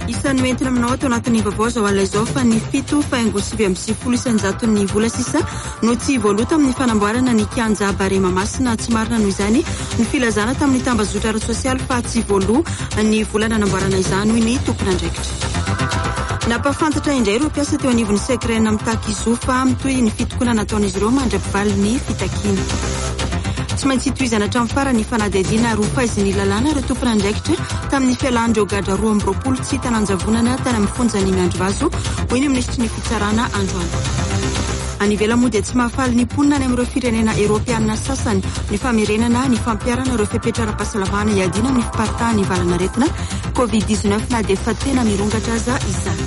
Isan'ny entina aminao atao anatin'ny vaovao zao alaizao fa ny 7.20 isanjaton'ny vola sisa no tsy voaloata amin'ny fanamboarana ny kianja Barema Masina tsy marina noho izany ny filazana tamin'ny tambazotra ara-sosialy fa tsy voaloha ny vola nanamboarana izany hoy ny tompon'andraikitra. Napafantatra indray ireo mpiasa teo anivon'ny sekrena mitaky izofa mitoy ny fitokona nataon'izy ireo mandrapivaly ny fitakiana. Tsy maintsy toizana hatramin'ny farany fanadihadiana roa faiziny lalàna ireo tompon'andraikitra tamin'ny fialandreo gadra 2020 tsy tananjavonana tany amin'ny fonjany Miandrivazo hoy ny ministry ny fitsarana androany. Any ivelany moa dia tsy mahafaly ny mponina any amin'ireo firenena Eoropeanina sasany ny famerenana ny fampiarana ireo fepetra ara-pahasalamana iadina amin'ny fiparitahan'ny valanaretina COVID-19 na dia fa tena mirongatra aza izany.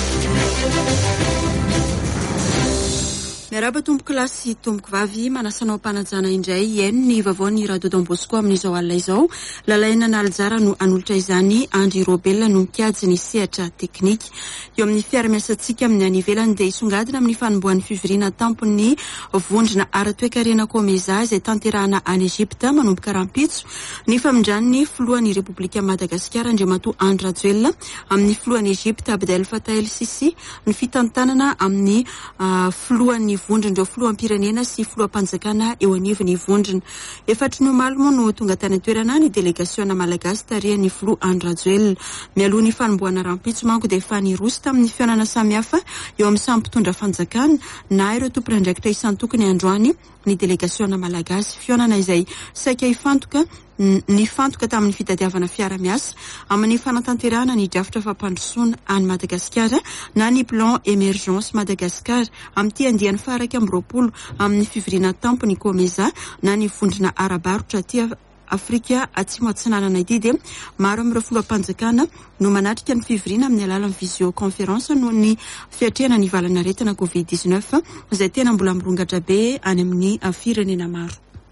Miaraba tomboky lahy sy tomboky vavy manasanao mpanajana indray eny ny vavaon'ny Radio Don Bosco amin'izao alina izao. Lalaina na aljara no anolotra izany Andry Robel no mikajy ny sehatra teknika. Eo amin'ny fiara-miasantsika amin'ny any ivelany dia isongadina amin'ny fanombohan'ny fivoriana tampon'ny vondrona ara-toekarena Komeza izay tanterahana any Egypta manomboka rahampitso ny famindran'ny filohan'ny Repoblika Madagasikara Andriamatoa Andry Rajoelina amin'ny filohan'ny Egypta Abdel Fattah el-Sisi ny fitantanana amin'ny filohan'ny vondrondreo filoham-pirenena sy filoham-panjakana eo anivon'ny vondrona. Efatry ny omaly moa no tonga tany toerana ny delegasiona malagasy tarihan'ny filoha Andry Rajoelina. Mialoha ny fanombohana rahampitso manko dia efa niroso tamin'ny fihaonana samihafa eo amin'ny samy mpitondra fanjakana na ireo tompon'andraikitra isan-tokony androany ny delegasiona malagasy fihaonana izay saika nifantoka tamin'ny fitadiavana fiara-miasa amin'ny fanatanterahana ny drafitra fampandrosoana any Madagasikara na ny plan émergence Madagasikara amin'ity andiany faraka amby 20 amin'ny fivoriana tampony Komeza na ny vondrona arabarotra aty Afrika atsimo atsinanana ity dia maro amin'ireo filoham-panjakana no manatrika ny fivoriana amin'ny alalan'ny visioconférence noho ny fiatrehana ny valanaretina COVID-19 izay tena mbola mirongatra be any amin'ny firenena maro.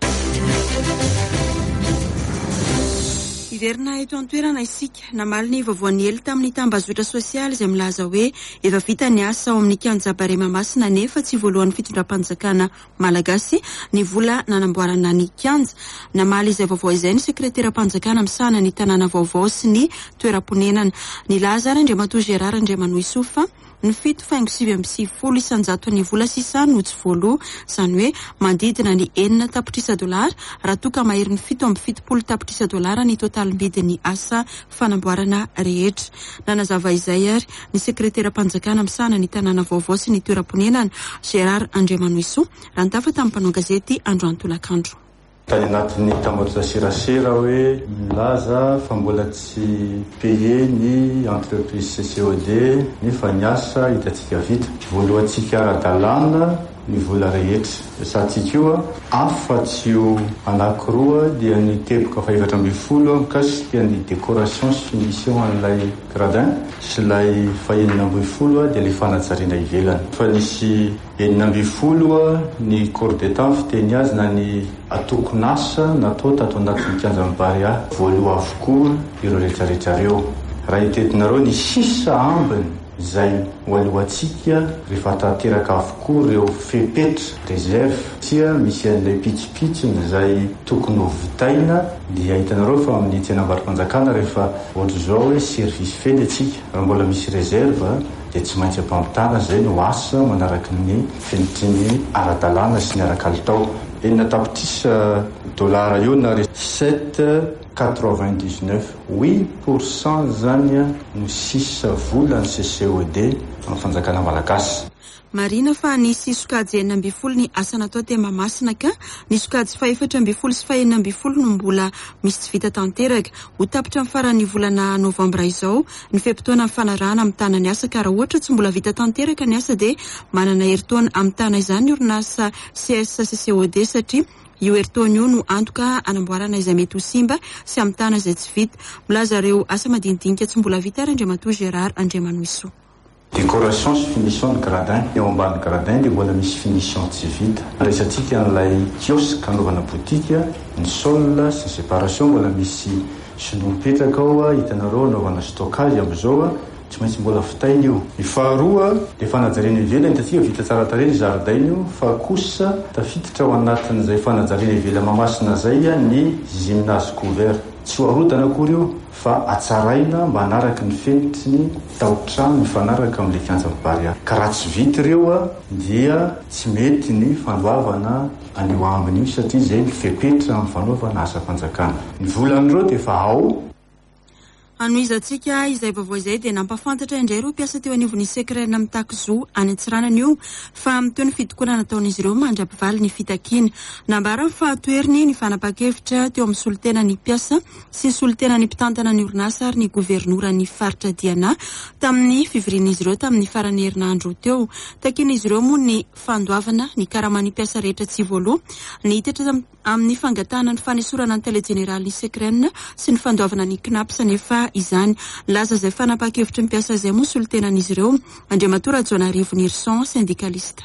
Iverina eto an-toerana isika namaly ny vavoan'ny elo tamin'ny tambazotra sosialy izay milaza hoe efa vita ny asa ao amin'ny kianja Barema Masina nefa tsy voalohan'ny fitondram-panjakana malagasy ny vola nanamboarana ny kianja. Namaly izay vaovao izay ny sekretera-panjakana misahana ny tanàna vaovao sy ny toeram-ponenana. Ny laza Andriamatoa Gérard Andriamanoisofa ny 7.20 isanjaton'ny vola sisa no tsy voaloha izany hoe mandidina ny 9 tapitrisa dolara raha toa ka mahery ny 7.70 tapitrisa dolara ny totalim-bidin'ny asa fanamboarana rehetra. Nanazava izay ary ny sekretera-panjakana misahana ny tanàna vaovao sy ny toeram-ponenana Gérard Andriamanoiso raha nitafa tamin'ny mpanao gazety Androany Tolakandro. Tany anatin'ny tambazotra serasera hoe milaza fa mbola tsy paye ny entreprise CCOD nefa ny asa hitantsika vita. Voalohantsika ara-dalàna ny vola rehetra. Satsika io afa-tsy io anankiroa dia ny teboka fa 420 mikasika ny décoration sy finition an'ilay gradin sy ilay fa 920 dia ilay fanajariana ivelany. Fa nisy 920 ny corps d'état fiteny azy na ny atokon'asa natao tato anatin'ny kianjam-bary voaloha avokoa ireo rehetrarehetra reo. Raha itetinareo ny sisa ambiny izay hoalohantsika rehefa tanteraka avokoa ireo fepetra reserve tia misy an'ilay pitsopitsony izay tokony ho vitaina dia hitanareo fa amin'ny tsenam-barim-panjakana rehefa ohatra izao hoe service fedy atsika raha mbola misy reserve dia tsy maintsy ampamitana izay no asa manaraka ny fenitry ara-dalàna sy ny ara-kalitao. 9 tapitrisa dolara io na 7,99 8% zany no sisa vola ny CCOD amin'ny fanjakana malagasy. Marina fa nisy sokajy 9.20 ny asa natao tema masina ka ny sokajy 4.20 sy 9.20 no mbola misy tsy vita tanteraka ho tapitra amin'ny faran'ny volana novambra izao ny fepitoana amin'ny fanarahana amin'ny tana ny asa ka raha ohatra tsy mbola vita tanteraka ny asa dia manana herintaona amin'ny tana izany orinasa CSCCOD satria io herintaona io no antoka anamboarana izay mety ho simba sy amin'ny tana izay tsy vita. Milaza ireo asa madinidinika tsy mbola vita Andriamatoa Gérard Andriamanoiso. Décoration sy finition de gradin eo ambany gradin dia mbola misy finition tsy vita. Resatsika n'ilay kiosque anaovana boutique ny sol sy séparation mbola misy sinoa mipetraka ao hitanareo anaovana stockage amin'izao tsy maintsy mbola fitaina io. Ny faharoa dia fanajariana ivelany tatsika vita tsara tarehy ny zaridaina io fa kosa tafiditra ao anatin'izay fanajariana ivelany mamasina zay ny gymnase couvert tsy hoarodana akory io fa atsaraina mba hanaraka ny fenitry ny taotrano mifanaraka amin'le kianjam-bary ka raha tsy vita ireo dia tsy mety ny fandoavana anio ambiny io satria zay mifepetra amin'ny fanaovana asa fanjakana. Ny volan'ireo dia efa ao. Anoizantsika izay vaovao izay dia nampafantatra indray ireo mpiasa teo anivon'ny sekrena amin'ny Takizo any Antsiranana io fa miteo ny fitokonana nataon'izy ireo mandra-pivaly ny fitakiana. Nambara fa toeriny ny fanapa-kevitra teo amin'ny solitena ny mpiasa sy solitena ny mpitantana ny orinasa ary ny governora ny faritra Diana tamin'ny fivorian'izy ireo tamin'ny farany herinandro teo. Takin'izy ireo moa ny fandoavana ny karaman'ny mpiasa rehetra tsy voaloha, ny hitetra amin'ny fangatana ny fanesorana ny tele-jeneraly ny sekrena sy ny fandoavana ny KNAPS nefa izany laza zay fanapa-kevitra mpiasa zay moa solitenan'izy ireo. Andriamatora Jonarivo Nirson, syndikalista.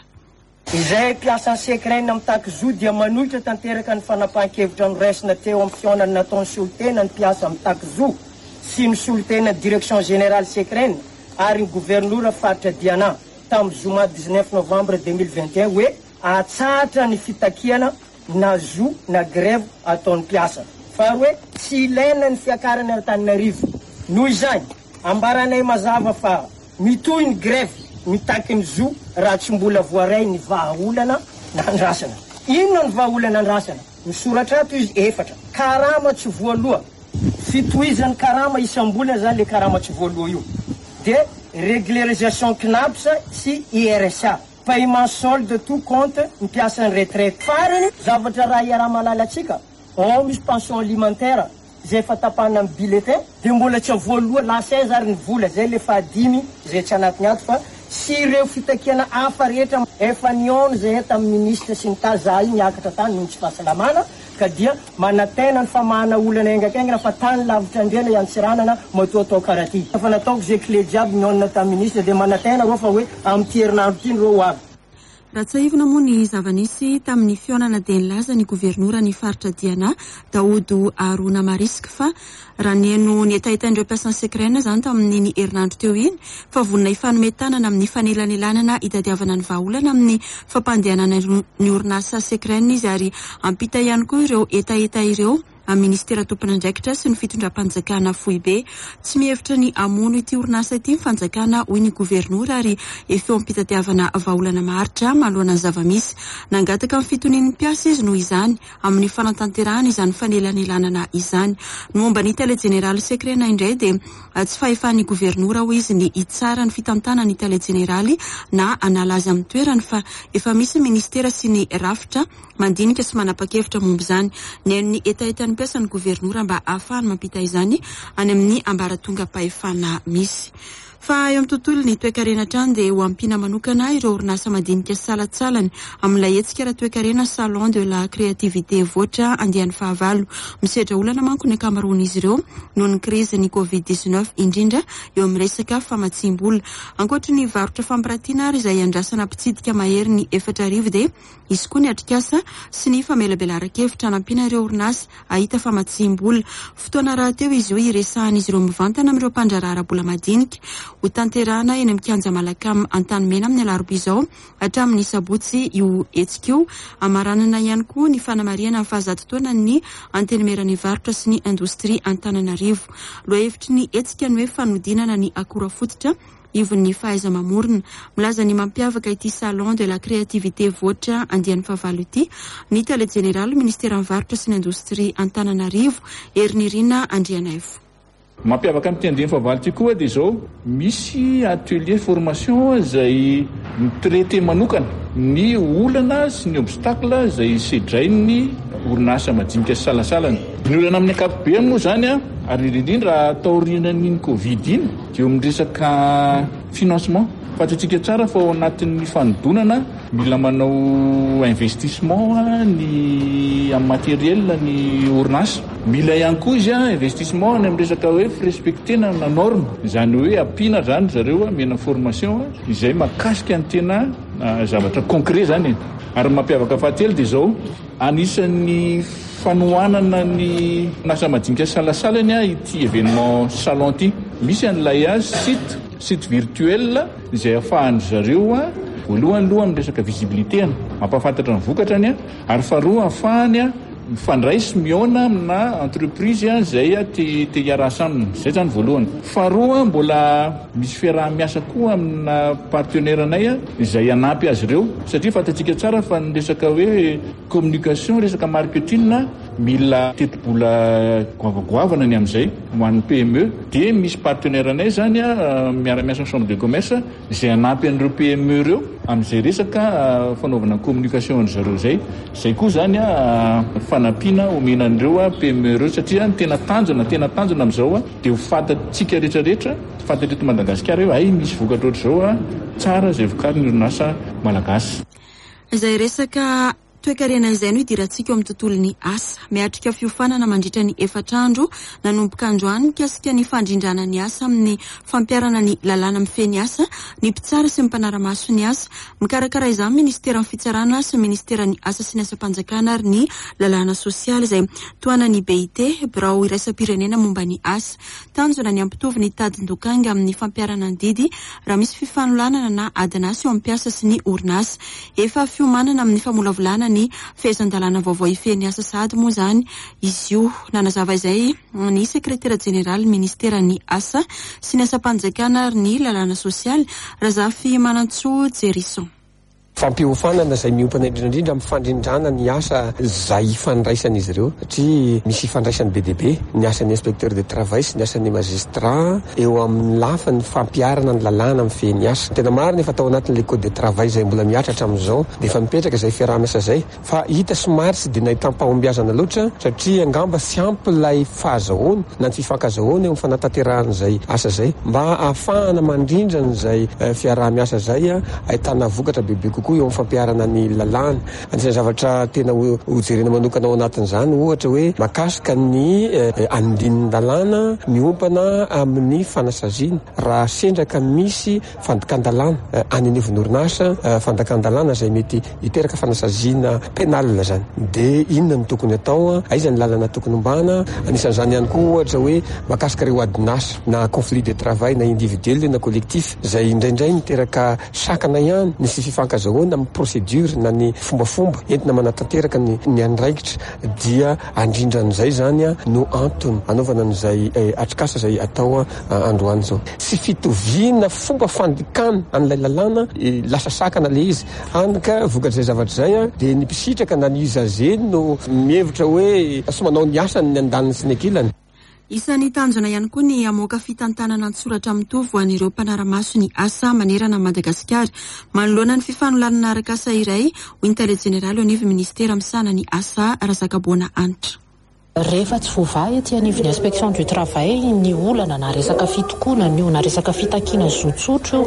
Izay mpiasa sekrena amin'ny Takizo dia manolotra tanteraka ny fanapa-kevitra noraisina teo amin'ny fionany nataony solitena ny mpiasa amin'ny Takizo sy ny solitena direction générale sekrena ary ny gouvernoura faritra Diana tamin'ny zoma 19 novembre 2021 hoe atsahatra ny fitakiana na zo na grève ataon'ny mpiasa fa hoe tsy ilaina ny fiakarana Antananarivo. Noho izany ambaranay mazava fa mitohy ny grève mitaky ny zo raha tsy mbola voaray ny vahaolana na andrasana. Inona ny vahaolana andrasana? Misoratra ato izy 4 karama tsy voaloha, fitohizan'ny karama isam-bolana zany le karama tsy voaloha io, de régularisation KNAPS sy IRSA, paiement solde tout compte ny mpiasan'ny retraite. Farany zavatra raha iaraha malalatsika ao misy pension alimentaire zay efa tapahana amin'ny bulletin de mbola tsy voaloha la 16 ary ny vola zay le fahadimy zay tsy anatiny ato fa sy ireo fitakiana hafa rehetra efa niona zay tamin'ny ministre sy ny taza iny niakatra tany noho tsy fahasalamana ka dia manatena ny famahana olana engakengana fa tany lavitra andrena Antsiranana matoatao karaty. Fa nataoko zay clé jiaby niona tamin'ny ministre de manatena reo fa hoe amin'ny herinandro ity reo avy. Raha tsahivina moa ny zava-nisy tamin'ny fionana dia nilaza ny governora ny faritra Diana Daodo Arona Mariska fa raha nieno ny etaitaindreo mpiasan'ny sekrena zany tamin'ny ny herinandro teo iny fa vonona ifanometanana amin'ny fanelanelanana itadiavana ny vahaolana amin'ny fampandehanana ny orinasa sekrena izy ary ampita ihany koa ireo etaeta ireo amin'ny ministera tompon'andraikitra sy ny fitondram-panjakana foibe. Tsy mihevitra ny amono ity orinasa ity fanjakana hoy ny governora ary efeo ampitadiavana vahaolana maharitra malohana ny zava-misy. Nangataka amin'ny fitonian'ny mpiasa izy noho izany amin'ny fanatanterahana izany fanelanelanana izany. No momba ny tele-jeneraly sekrena indray dia tsy fahefan'ny governora hoy izy ny itsara ny fitantana ny tele-jeneraly na analaza amin'ny toerany fa efa misy ministera sy ny rafitra mandinika sy manapa-kevitra momba izany. Ny etaetan'ny mpiasa ny governora mba ahafahany mampita izany any amin'ny ambaratonga-pahefana misy. Fa eo amin'ny tontolo ny toe-karena trano dia ho ampina manokana ireo orinasa madinika salatsalany amin'ilay hetsika ra toe-karena salon de la créativité voatra andian'ny fahavalo. Misedra olana manko ny akamaroan'izy ireo noho ny krizy ny COVID-19 indrindra eo amin'ny resaka famatsim-bola. Ankoatra ny varotra fampiratiana ary izay andrasana mpitsidika mahery ny 4 arivo dia izy koa ny atrikasa sy ny famelabelaran-kevitra anampina ireo orinasa ahita famatsim-bola. Fotoana raha teo izy io iresahan'izy ireo mivantana amin'ireo mpandrarara bola madinika ho tanterana eny amin'ny kianja malakamy Antanimena amin'ny alarobia izao hatramin'ny sabotsy io hetsika io. Amaranana ihany koa ny fanamariana amin'ny fahazatotoana ny antenemerany varotra sy ny indostria Antananarivo. Loha hevitry ny hetsika ny hoe fanodinana ny akora fototra ivon'ny fahaiza mamorona. Milaza ny mampiavaka ity salon de la créativité voatra andian'ny fahavalo ity ny tele-jeneraly ministera varotra sy ny indostria Antananarivo Erinirina Andrianaivo. Mampiavaka amin'ny tendiany fahavalo ity koa dia izao misy atelier formation izay traité manokana ny olana sy ny obstacle izay sedrain'ny orinasa madinika salasalany. Ny olana amin'ny ankapobeny moa zany ary indrindra raha atao rinan'iny Covid iny dia miresaka financement. Fantatsika tsara fa ao anatin'ny fanodonana mila manao investissement ny amin'ny matériel ny orinasa. Mila ihany koa izy investissement ny amin'ny resaka hoe respectena na norme, izany hoe ampiana zany zareo mena formation izay mahakasika ny tena zavatra concret zany. Ary mampiavaka fahatelo dia izao anisan'ny fanohanana ny nasa madinika salasalany ity événement salon ity. Misy an'ilay site virtuel izay ahafahan'ny zareo voalohany aloha amin'ny resaka visibilité mampafantatra ny vokatrany ary faharoa ahafahany mifandray sy miona amina entreprise zay te hiarasa aminy. Zay zany voalohany. Faharoa, mbola misy fiaraha-miasa koa amina partenaire anay izay anampy azy ireo, satria fatatsika tsara fa ny resaka hoe communication, resaka marketing mila tetibola goavagoavana ny amin'izay ho an'ny PME. Dia misy partenaire anay zany miara-miasa chambre de commerce izay anampy an'ireo PME ireo amin'izay resaka fanaovana communication zareo zay. Zay koa zany fanampiana omenan'ireo PME ireo, satria tena tanjona amin'izao dia ho fantatsika rehetrarehetra, fantatry eto Madagasikara hoe ay misy vokatra ohatr'izao tsara zay vokarin'ny orinasa malagasy. Izay resaka toe-karena izay no hidirantsika eo amin'ny tontolon'ny asa. Miatrika fiofanana mandritra ny 4 andro nanomboka androany mikasika ny fandrindrana ny asa amin'ny fampiarana ny lalàna mifehy asa, ny mpitsara sy ny mpanara-maso ny asa. Mikarakara izany ministera ny fitsarana sy ministera ny asa sy ny asa-panjakana ary ny lalàna sosialy izay toana ny BIT birao iraisam-pirenena momba ny asa. Tanjona ny ampitovy ny tadin-dokanga amin'ny fampiarana ny didy raha misy fifanolanana na adinasa eo amin'ny mpiasa sy ny orinasa. Efa fiomanana amin'ny famolavolana ny fehezan-dalàna vaovao ifehy asa sady moa zany izy io. Nanazava izay ny sekretera jeneraly ministera ny asa sy ny asa-panjakana ary ny lalàna sosialy Razafy Manantsoa Jerison. Fampiofanana zay miompana indrindra amin'ny fandrindrana ny asa zay ifandraisan'izy ireo, satria misy ifandraisan'ny BDB, ny asan'ny inspecteur de travail sy ny asan'ny magistrat eo amin'ny lafa ny fampiarana ny lalàna amin'ny fehiny asa. Tena marina efa tao anatin'ilay code de travail zay mbola miatra hatramin'izao dia efa mipetraka zay fiaraha-miasa zay, fa hita somary tsy dia nahita mpahombiazana loatra satria angamba sy ampy ilay fahazahoana na ny fifankazahoana eo amin'ny fanatanteran'izay asa zay mba ahafahana mandrindra n'izay fiaraha-miasa zay ahitana vokatra bebe kokoa eo amin'ny fampiarana ny lalàna. Anisany zavatra tena hojerena manokana ao anatin'izany ohatra hoe makasika ny andin'ny lalàna miompana amin'ny fanasaziana. Raha sendraka misy fandakan-dalàna any anivon'orinasa, fandakan-dalàna zay mety hiteraka fanasaziana penalina zany, dia inona no tokony atao, aiza ny lalàna tokony ombana. Anisan'izany ihany koa ohatra hoe makasika reo adinasa na conflit de travail na individuel na collectif zay indraindray miteraka sakana ihany ny sy fifankazahoana amin'ny procédure na ny fombafomba entina manatanteraka ny andraikitra, dia andrindran'izay zany no antony anaovana n'izay atrikasa zay atao androany zao. Sy fitoviana fomba fandikana an'ilay lalàna lasa sakana le izy anaka vokatrizay zavatra zay dia ny mpisitraka na ny izazeny no mihevitra hoe somanao ny asany ny andaniny sy ny ankilany. Isan'ny tanjona ihany koa ny amoaka fitantanana an-tsoratra mitovy ho an'ireo mpanara-maso ny asa manerana Madagasikara. Manoloana ny fifanolanana araka-asa iray, ho intale jeneraly anivo ministera misana ny asa Razakaboana Antitra. Rehefa tsy voavahy aty anivon'ny inspection du travail ny olana na resaka fitokoana io na resaka fitakiana zotsotro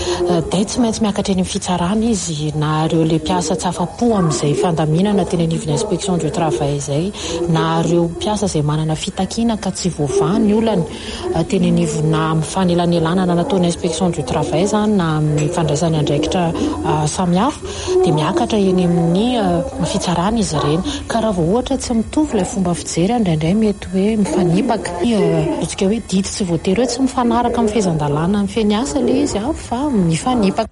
dia tsy maintsy miakatra eny amin'ny fitsarana izy, na ireo le mpiasa tsy afa-po amin'izay fandaminana teny anivon'ny inspection du travail izay, na ireo mpiasa izay manana fitakiana ka tsy voavahy ny olana teny anivona amin'ny fanelanelana nataon'ny inspection du travail zany na amin'ny fandraisany andraikitra samihafa, dia miakatra eny amin'ny fitsarana izy ireny. Ka raha vao ohatra tsy mitovy ilay fomba fijery indraindray mety hoe mifanipaka, atsika hoe didy tsy voatery hoe tsy mifanaraka amin'ny fehezan-dalàna amin'ny fehiny asa le izy fa mifanipaka.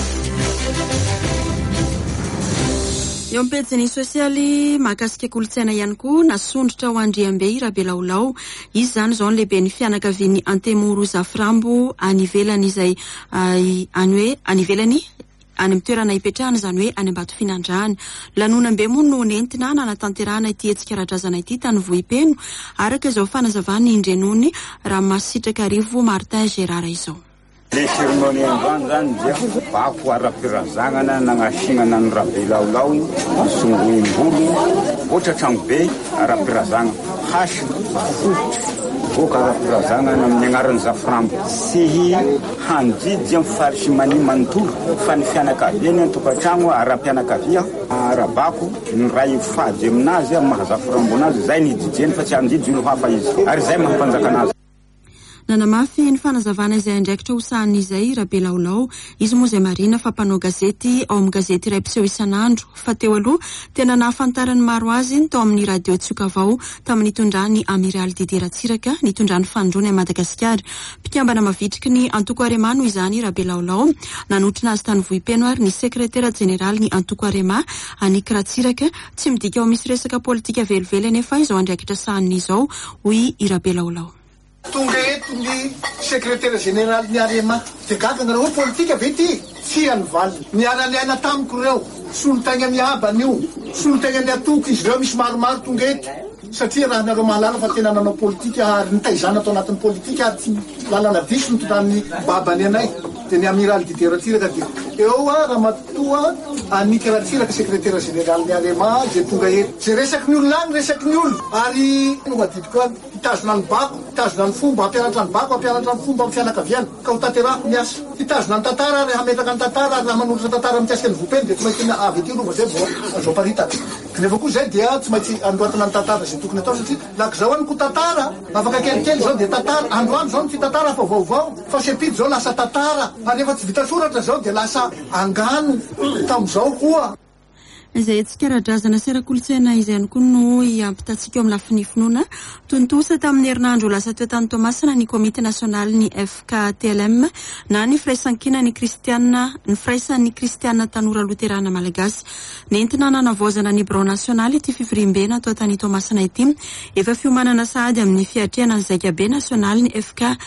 Eo am-pejiny sosialy mahakasika kolotsaina ihany koa nasondrotra ho Andriambe Rabelaolao. Izy zany zao lehibe ny fianakavian'ny Antemoro Zaframbo any ivelany izay any hoe any ivelany any amin'ny toerana hipetrahana, zany hoe any Ambato Finandrahana. Lanonam-be moa no nentina nanatanterahana ity hetsika-radrazana ity tany Vohipeno, araka izao fanazavany indrenony raha Masitraka Arivo Martin Gérard izao. Le cérémonie androany zany dia bako ara-pirazanana nagnasinana ny Rabelaolao songoim-bolo ohatra tragnobe ara-pirazana hasy fototra boka ara-pirazanana amin'ny agnaran'ny Zaframbo sy handidy amin'ny faly sy mani manontolo fa ny fianakaviany an-tokantragno ara-pianakavia ara-bako ny ray fady aminazy maha Zaframbo anazy zay ny didiny fa tsy handidy olo hafa izy ary zay mahampanjaka anazy. nanamafy ny fanazavana izay andraikitra hosahan'izay Rabelaolao izy moa izay marina fa mpanao gazety ao amin'ny gazety iray mpiseho isan'andro fa teo aloha tena nahafantarany maro azy tao amin'ny radio Tsokavao tamin'ny tondrany Amiral Didier Ratsiraka nitondrany fandroana i Madagasikara mpikambana mavitriky ny Antoko Arema no izany Rabelaolao nanotrina azy tany vohipeno ary ny sekretera jeneraly ny Antoko Arema Anik Ratsiraka tsy midika ao misy resaka politika velively nefa izao andraikitra sahan'izao hoy i Rabelaolao. Tonga eto ny sekretera jeneraly ny Arema dia gagana reo politika ve ty tsy anyvaly niara-niaina tamiko reo solontaigna miabany io solontaigna ny atoko izy reo misy maromaro tonga eto satria raha nareo mahalala fa tena nanao politika ary nitaizana atao anatin'ny politika ary tsy lalana diso nitondrany babany anay dia ny Amiral Didier Ratsiraka dia eo raha matoa Anik Ratsiraka sekretera jeneraly ny Arema dia tonga eto zay resaky ny olona any resaky ny olona ary no madidiko any hitazona ny bako hitazona ny fomba hampianatra ny bako hampianatra ny fomba amin'ny fianakaviana ka ho tanterahako miasa hitazona ny tantara ary hametraka ny tantara ary raha manolotra tantara mikasika ny vopeny dia tsy maintsy avy ety rova zay vao azao paritaka nefa koa zay dia tsy maintsy androatana ny tantara zay tokony atao satria laka zao any ko tantara afaka kelikely zao dia tantara androany zao ny fitantara fa vaovao fa sepidy zao lasa tantara ary efa tsy vita soratra zao dia lasa angano tamin'izao koa izay tsikara-drazana serakolontsaina izay ihany koa no iampitatsika eo amin'ny lafiny finoana tontosa tamin'ny herinandro lasa teo tany Tomasina ny komite nasionaly ny FKTLM na ny firaisankina ny firaisan'ny kristiana tanora loterana malagasy nentina nanavozana ny birao nasionaly ity fivorimbena atao tany Tomasina ity efa fiomanana sahady amin'ny fiatriana ny zaikabe nasionaly ny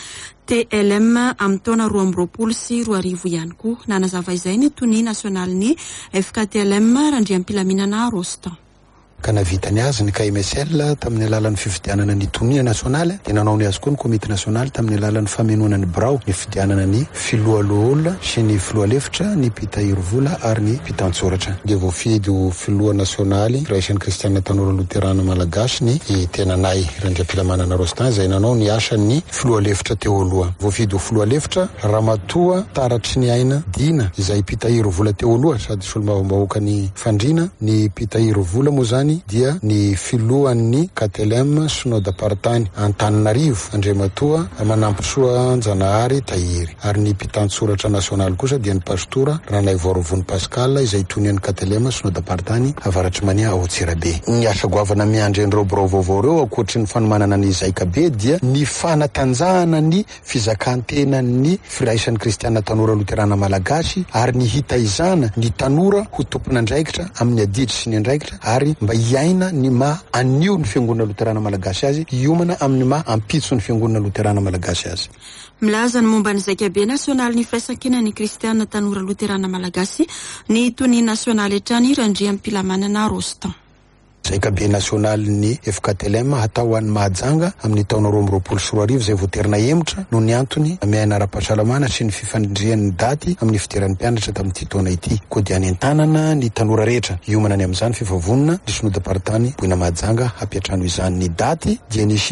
FKTLM amin'ny taona 2020 sy 2020 ihany koa nanazava izay ny tony nasionaly ny FKTLM Randriampilaminana Rostan. Ka navitany azy ny KMSL tamin'ny alalan'ny fifidianana ny tonia nasionale dia nanao ny azy koa ny komite nasionaly tamin'ny alalan'ny famenoana ny birao ny fifidianana ny filoaloholona sy ny filoalefitra ny mpitahirovola ary ny mpitantsoratra dia voafidy ho filoa nasionaly firaisan'ny kristiana tanora loterana malagasy ny tenanay Randriampilaminana Rostan izay nanao ny asan'ny filoalefitra teo aloha voafidy ho filoalefitra Ramatoa Taratry ny Aina Dina izay mpitahirovola teo aloha sady solombavam-bahoaka ny fandrina ny mpitahirovola moa zany dia ny filohan'ny KTLM Synode Apartany Antananarivo Andriamatoa Manampisoa Janahary Tahiry ary ny mpitantsoratra nasionaly kosa dia ny pastora Ranaivoarovony Pascal izay tonian'ny KTLM Synode Apartany Avaratry Mania ao Tsirabe. Ny asa goavana miandry an'ireo birao vaovao reo ankoatry ny fanomanana ny zaikabe dia ny fanatanjahana ny fizakan-tenan'ny firaisan'ny kristiana tanora loterana malagasy ary ny hitaizana ny tanora ho tompon'andraikitra amin'ny adidry sy ny andraikitra ary mba iaina ny anio ny fiangonana loterana malagasy azy iomana amin'ny ampitso ny fiangonana loterana malagasy azy. Milaza ny momba ny zaikabe nasionaly ny firaisankina ny kristiana tanora loterana malagasy ny tony nasionaly etrany Randriampilaminana Rostan. Zaikabe nasionaly ny FKTLM atao an'ny mahajanga amin'ny taona 2020 sy 2020 izay voaterina emotra no ny antony miaina ara-pahasalamana sy ny fifandrian'ny daty amin'ny fidiran'ny mpianatra tamin'ity taona ity koa dia any an-tanana ny tanora rehetra iomana ny amin'izany fivavonina ny Synode Apartany Boina Mahajanga hampiatrano izany ny daty dia ny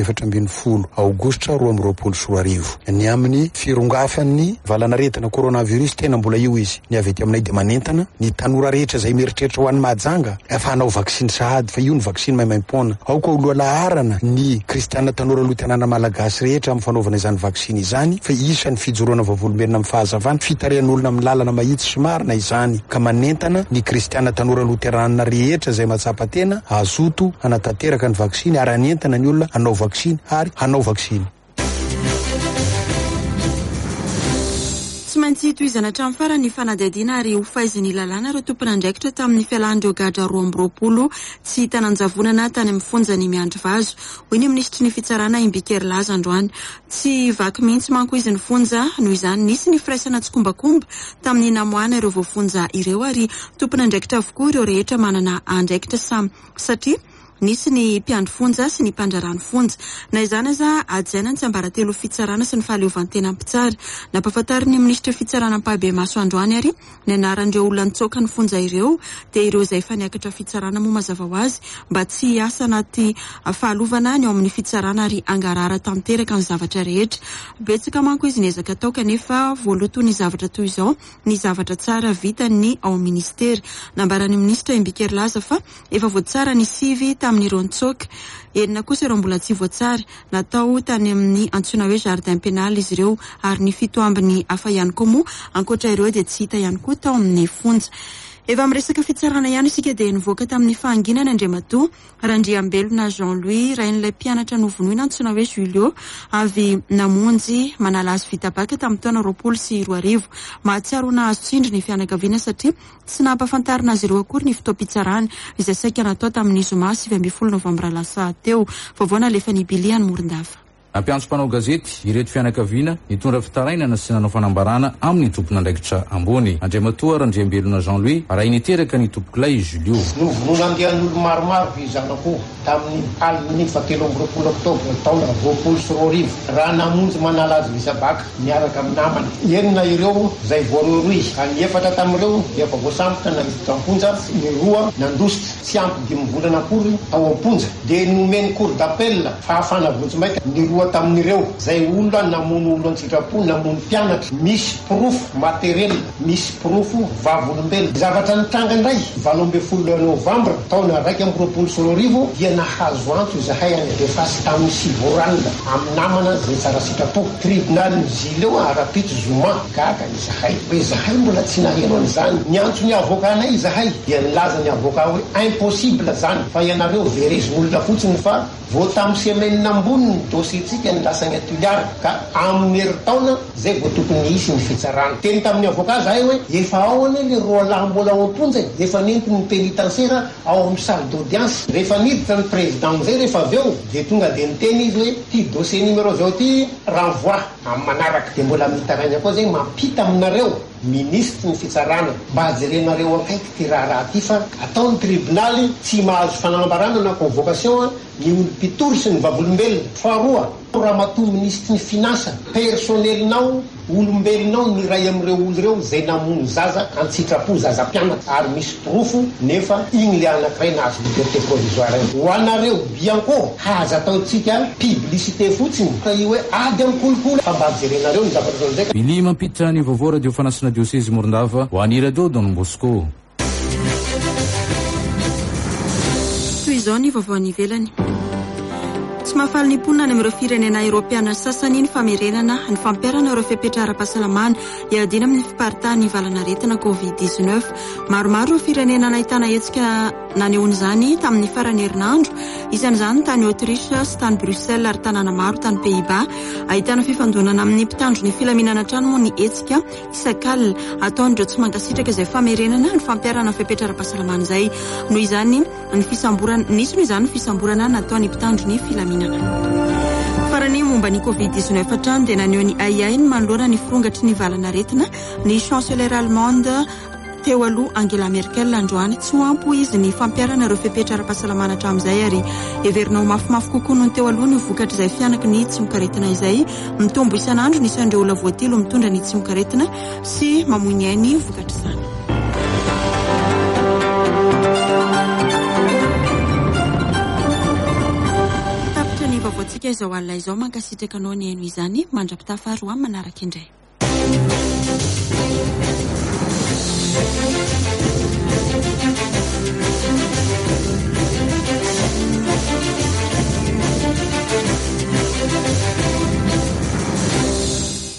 7-10 Aogositra 2020 sy 2020 ny amin'ny firongafan'ny valanaretina coronavirus tena mbola io izy ny avy ety aminay dia manentana ny tanora rehetra izay mieritreritra ho an'ny mahajanga efa hanao vaksiny sahady fa io ny vaksiny maimaim-poana ao koa oloha laharana ny kristiana tanora loterana malagasy rehetra amin'ny fanaovana izany vaksiny izany fa isan'ny fijoroana vavolombelona amin'ny fahazavana fitarian'olona amin'ny lalana mahitsy sy marina izany ka manentana ny kristiana tanora loterana rehetra izay matsapa tena azoto hanatanteraka ny vaksiny ary anentana ny olona hanao vaksiny ary hanao vaksiny. Tsy maintsy tohizana hatramin'ny farany ny fanadihadiana ary ho fahaizan'ny lalàna ireo tompon'andraikitra tamin'ny fialan'ireo gadra 2020 tsy tananjavonana tany amin'ny fonjany miandry vazo hoy ny ministry ny fitsarana Imbikery Laza androany tsy vaky mihitsy manko izy ny fonja noho izany nisy ny firaisana tsy kombakomba tamin'ny namoana ireo voafonja ireo ary tompon'andraikitra avokoa ireo rehetra manana andraikitra samy satria nisy ny mpiandry fonja sy ny mpandrarany fonja na izany aza ajaina ny tsy ambaratelo fitsarana sy ny fahaleovantena mpitsara nampafantary ny ministra fitsarana Mpahabe Maso androany ary ny anaran'ireo olona nitsoaka ny fonja ireo dia ireo izay efa niakatra fitsarana moa mazava ho azy mba tsy hiasa anaty fahalovana ny ao amin'ny fitsarana ary angarara tanteraka ny zavatra rehetra betsaka manko izy niezaka tao kanefa voaloto ny zavatra toy izao ny zavatra tsara vita ny ao ministera nambaran'ny ministra Imbikery Laza fa efa voatsara ny sivy tamin'ireo nitsoka. Enina kosa ireo mbola tsy voatsara, natao tany amin'ny antsoina hoe jardin pénal izy ireo, ary ny fito ambiny hafa ihany koa moa ankoatra ireo dia tsy hita ihany koa tao amin'ny fonja. Efa amin'ny resaka fitsarana ihany isika dia nivoaka tamin'ny fahanginana Andriamatoa Randriambelona Jean-Louis rain'ilay mpianatra novonoina antsoina hoe Julio avy namonjy manala azy vita baka tamin'ny taona 2020. Mahatsiaro nahazo tsindry ny fianakaviana satria tsy nampahafantarina azy ireo akory ny fotoam-pitsarana izay saika natao tamin'ny zoma 20 Novambra lasa teo. Vaovao nalefa ny Biliany Morondava. Nampiantso mpanao gazety ireto fianakaviana nitondra fitarainana sy nanao fanambarana amin'ny tompon'andraikitra ambony. Andriamatoa Randriambelona Jean-Louis raha niteraka ny tompoklay Julio. Novonoina andehan'olo maromaro izanako tamin'ny aliny 17 Oktobra taona 2020 raha namonjy manala azy visabaka miaraka amin'ny namany. Enina ireo zay voaroeroy, ny efatra tamin'ireo efa voasambotra nandritra amponja, ny roa nandositra tsy ampy 5 volana akory tao amponja. Dia nomeny cour d'appel fahafana Votsimaika ny roa tamin'ireo zay olona namono olo an-tsitrapo, namono mpianatra, misy profo materiel, misy profo vavolombelona. Zavatra nitranga indray 17 Novambra taona 2020 dia nahazo antso zahay any defasy tamin'ny Sivoranina amin'ny namana zay tsara sitrapo. Tribunal zileo arapitro zoma gaga izahay hoe zahay mbola tsy naheno an'izany. Ny antso ny avokanay izahay dia nilaza ny avoka hoe impossible zany fa ianareo verezin'olona fotsiny fa vao tamin'ny semaine amboniny dosietsika ny lasany atuliara ka amin'ny herintaona zay vao tokony hisy ny fitsarana. Teny tamin'ny avoka zahay hoe efa ao ane le roa lahy mbola ao amponja efa nentiny ny pénitentiaire ao amin'ny salle d'audience. Rehefa niditra ny président zay rehefa avy eo dia tonga dia niteny izy hoe ty dossier numéro zao ty renvoi amin'ny manaraka. Dia mbola mitaraina koa zay mampita aminareo ministre ny fitsarana mba hajerenareo akaiky ty raha ty fa ataon'ny tribunaly tsy mahazo fanambarana na convocation ny olo-mpitory sy ny vavolombelona. Faharoa raha matoa ministre ny finasa personnelnao olombelonao ny ray amin'ireo olo reo zay namono zaza an-tsitrapo zaza mpianatra ary misy profo nefa igny le anankiray nahazo liberté provisoire. Ho anareo bianco haza ataotsika publicité fotsiny ka io hoe ady amin'ny kolokolo fa mba hajerenareo ny zavatra zay. Bili mampita ny vaovao radio fanasina diocèse Morondava ho any radio Don Bosco. Toy izao ny vaovao any ivelany. Tsy mahafaly ny mponina any amin'ireo firenena Europeana sasany ny famerenana ny fampiarana ireo fepetra ara-pahasalamana iadina amin'ny fiparitahan'ny valanaretina COVID-19. Maromaro ireo firenena nahitana hetsika nanehoana izany tamin'ny farany herinandro, isan'izany tany Autriche sy tany Bruxelles ary tanàna maro tany Pays-Bas. Ahitana fifandonana amin'ny mpitandro ny filaminana trano moa ny hetsika isak'alina ataon'ireo tsy mankasitraka izay famerenana ny fampiarana fepetra ara-pahasalamana izay. Noho izany ny fisamborana nataon'ny mpitandro ny filaminana. Farany momba ny COVID-19 hatrany dia naneho ny AI ny manoloana ny firongatry ny valanaretina ny chancelière allemande teo aloha Angela Merkel androany tsy hoampo izy ny fampiarana ireo fepetra ara-pahasalamana hatramin'izay ary everina ho mafimafy kokoa noho ny teo aloha ny vokatra izay fianaky ny tsy mikaretina izay mitombo isan'andro ny isan'ireo olona voatilo mitondra ny tsy mikaretina sy mamoy ny ainy vokatra izany. Vaovaotsika izao alina izao mankasitraka anao ny haino izany mandrapitafaro amin'ny manaraka indray.